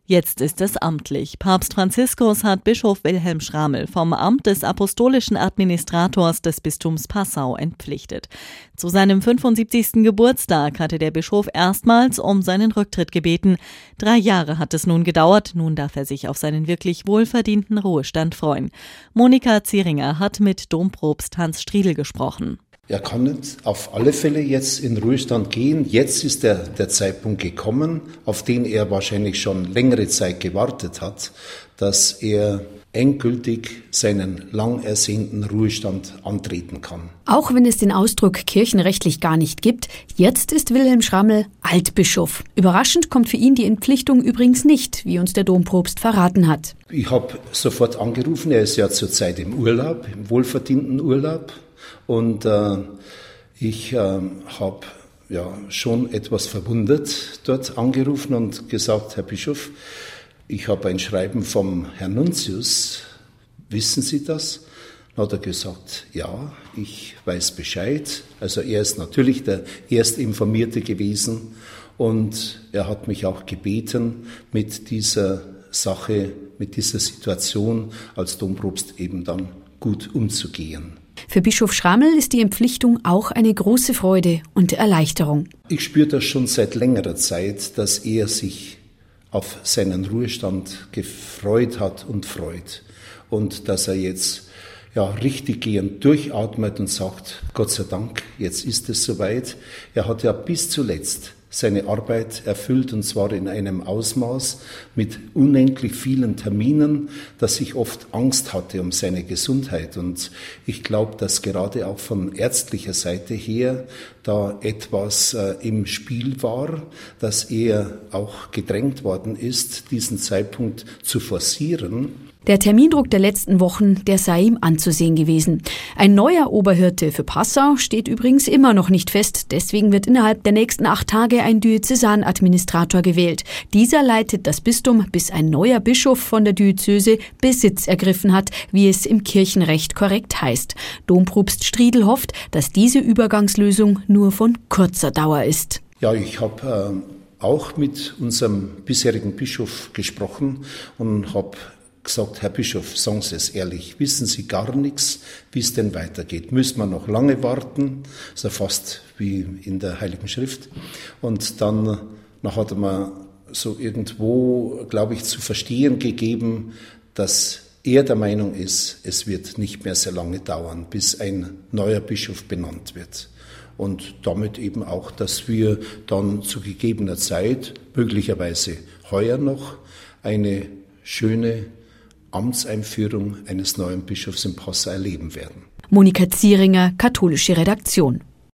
Jetzt ist es amtlich. Papst Franziskus hat Bischof Wilhelm Schraml vom Amt des apostolischen Administrators des Bistums Passau entpflichtet. Zu seinem 75. Geburtstag hatte der Bischof erstmals um seinen Rücktritt gebeten. 3 Jahre hat es nun gedauert. Nun darf er sich auf seinen wirklich wohlverdienten Ruhestand freuen. Monika Zieringer hat mit Dompropst Hans Striedl gesprochen. Er kann auf alle Fälle jetzt in Ruhestand gehen. Jetzt ist der Zeitpunkt gekommen, auf den er wahrscheinlich schon längere Zeit gewartet hat, dass er endgültig seinen lang ersehnten Ruhestand antreten kann. Auch wenn es den Ausdruck kirchenrechtlich gar nicht gibt, jetzt ist Wilhelm Schraml Altbischof. Überraschend kommt für ihn die Entpflichtung übrigens nicht, wie uns der Dompropst verraten hat. Ich habe sofort angerufen, er ist ja zurzeit im Urlaub, im wohlverdienten Urlaub. Und ich habe schon etwas verwundert dort angerufen und gesagt, Herr Bischof, ich habe ein Schreiben vom Herrn Nuntius, wissen Sie das? Dann hat er gesagt, ja, ich weiß Bescheid. Also er ist natürlich der Erstinformierte gewesen und er hat mich auch gebeten, mit dieser Sache, mit dieser Situation als Dompropst eben dann gut umzugehen. Für Bischof Schraml ist die Entpflichtung auch eine große Freude und Erleichterung. Ich spüre das schon seit längerer Zeit, dass er sich auf seinen Ruhestand gefreut hat und freut. Und dass er jetzt richtig gehend durchatmet und sagt, Gott sei Dank, jetzt ist es soweit. Er hat ja bis zuletzt seine Arbeit erfüllt, und zwar in einem Ausmaß mit unendlich vielen Terminen, dass ich oft Angst hatte um seine Gesundheit. Und ich glaube, dass gerade auch von ärztlicher Seite her da etwas im Spiel war, dass er auch gedrängt worden ist, diesen Zeitpunkt zu forcieren. Der Termindruck der letzten Wochen, der sei ihm anzusehen gewesen. Ein neuer Oberhirte für Passau steht übrigens immer noch nicht fest. Deswegen wird innerhalb der nächsten 8 Tage ein Diözesanadministrator gewählt. Dieser leitet das Bistum, bis ein neuer Bischof von der Diözese Besitz ergriffen hat, wie es im Kirchenrecht korrekt heißt. Dompropst Striedl hofft, dass diese Übergangslösung nur von kurzer Dauer ist. Ja, ich habe auch mit unserem bisherigen Bischof gesprochen und habe gesagt, Herr Bischof, sagen Sie es ehrlich, wissen Sie gar nichts, wie es denn weitergeht? Müssen wir noch lange warten? Das ist ja fast wie in der Heiligen Schrift. Und dann hat er mir so irgendwo, glaube ich, zu verstehen gegeben, dass er der Meinung ist, es wird nicht mehr sehr lange dauern, bis ein neuer Bischof benannt wird. Und damit eben auch, dass wir dann zu gegebener Zeit, möglicherweise heuer noch, eine schöne Amtseinführung eines neuen Bischofs in Passau erleben werden. Monika Zieringer, katholische Redaktion.